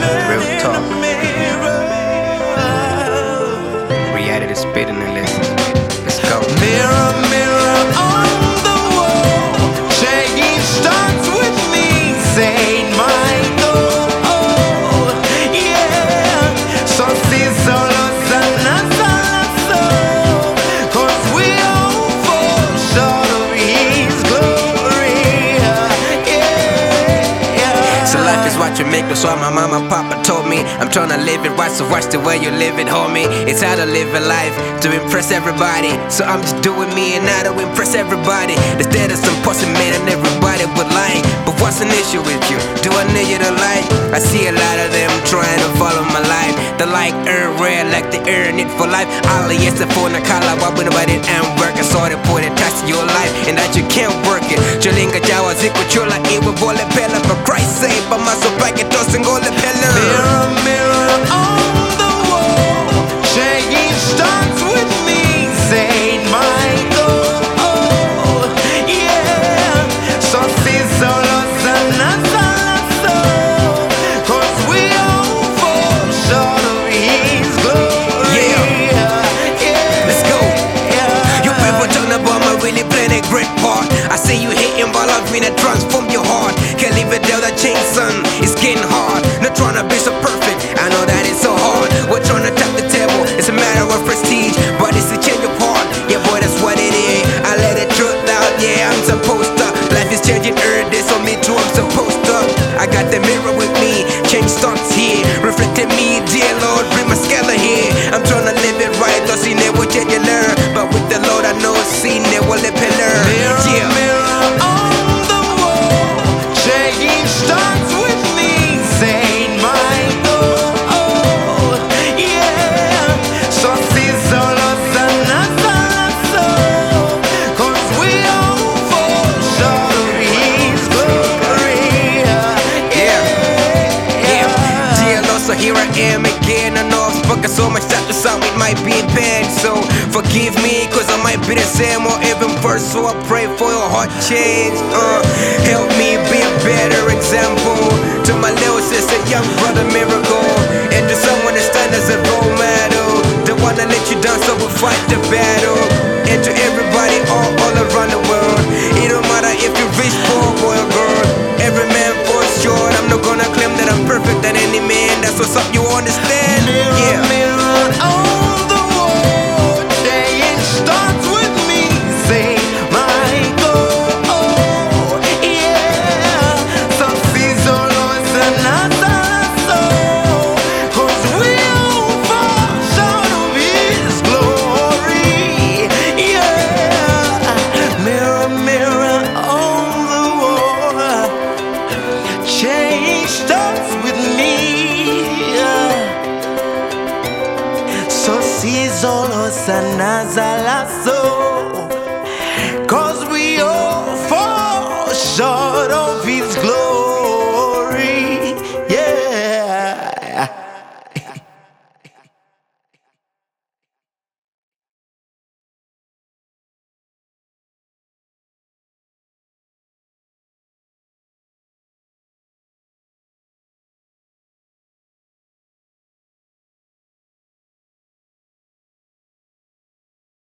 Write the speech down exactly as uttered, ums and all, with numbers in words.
Real talk. Reality spitting and listen. Let's go. Mirror, mirror on the wall, change starts with me, Saint Michael. Oh, yeah. So see solo sana sana, cause we all fall short of His glory. Yeah. So life is what you make, that's why my mama papa told me I'm tryna live it right, so watch the way you live it, homie. It's how to live a life to impress everybody, so I'm just doing me and I don't impress everybody. Instead of some pussy man and everybody would like. But what's an issue with you? Do I need you to like? I see a lot of them trying to follow my life. They like earn rare like they earn it for life. All the yes for nakala wabu about it and work. I saw they put it tax to your life and that you can't work it. Jolinga jawa ziku chula iwe vole pela, for Christ's sake, but my so back it tossing all the pella. Mirror, mirror on the wall, change starts with me, Saint Michael. Oh, yeah. So see solo sana sana, cause we all fall short of His glory. Yeah. Yeah. Let's go. Yeah. You people talking about my really playing a great part. I say you hating, but I'm finna transform your heart. Can't leave it there, that change, son. It's getting hard. Not trying to be so perfect, I know that it's so hard. We're trying to tap the table, it's a matter of prestige, but it's a change of heart. Yeah, boy, that's what it is. I let the truth out, yeah, I'm supposed to. Life is changing every day, so me too, I'm supposed to. I got the mirror with me, change starts here. Reflecting me, dear Lord, bring my scala here. I'm trying to live it right, though see never change you learn. But with the Lord, I know see never live and learn. Mirror, Yeah. mirror on the wall, change starts with me, Saint Michael. Oh, yeah. So see solo sana sana, cause we all fall short of His glory. Yeah, yeah. Dear Lord, so here I am again. I know I've spoken so much that the sound it might be bad. So forgive me, cause I might be the same or even worse. So I pray for your heart change. Uh, help me be a better example to my little sister, young brother Miracle, and to someone that stand as a role model. The one that let you down, so we'll fight the battle. And to everybody all, all around the world, it don't matter if you're rich, poor, boy or girl. Every man falls short. I'm not gonna claim that I'm perfect than any man. That's what's up, you understand? Mirror, Yeah. mirror on the wall, change starts with me, Saint Michael. Oh, yeah. So see solo sana sana, cause we all fall short of His glory. Yeah. Mirror, mirror on the wall, change starts with me. Yeah. So si solo sana zalaso,